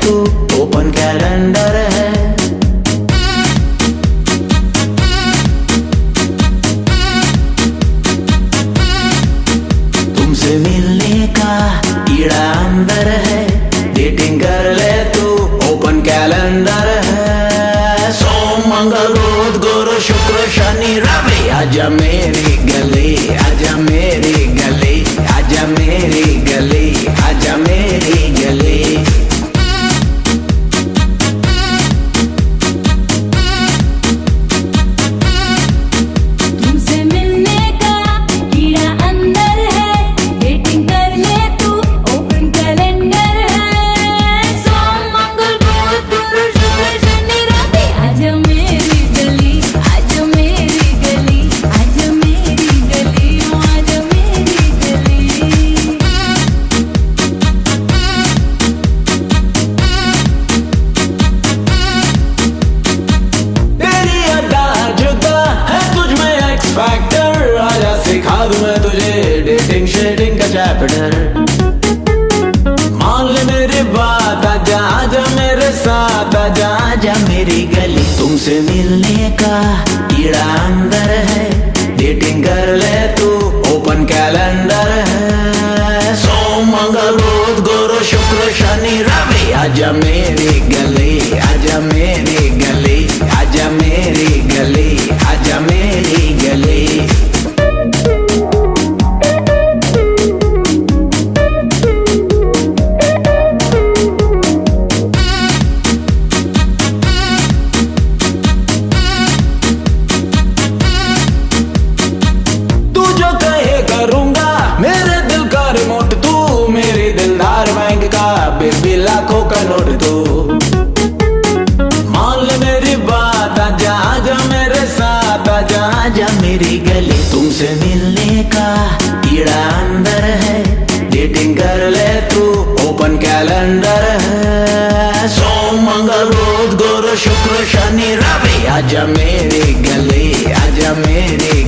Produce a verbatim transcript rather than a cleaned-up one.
तू open calendar है। तुमसे मिलने का कीड़ा अंदर है, डेटिंग कर ले तू ओपन कैलेंडर है। सोम मंगल बुध गुरु शुक्र शनि रवि, आजा मेरी गली, आजा मेरी गली, आजा मेरी गली, आजा मेरी गली। मैं तुझे डेटिंग शेडिंग का चैप्टर, मान ले मेरी बात, आजा आजा मेरे साथ, आजा आजा मेरी गली। तुमसे मिलने का कीड़ा अंदर है, डेटिंग कर ले तू ओपन कैलेंडर है। सोम मंगल बुध गुरु शुक्र शनि रवि, आजा मेरी गली, आजा मेरी गली, आजा मेरी गली, आजा मेरी गली। बेबी लाखों का नोट दो, मान ले मेरी बात, आजा आजा मेरे साथ, आजा आजा मेरी गली। तुमसे मिलने का कीड़ा अंदर है, डेटिंग कर ले तू ओपन कैलेंडर है। सोम मंगल बुध गुरु शुक्र शनि रवि, आजा मेरी गली, आजा मेरी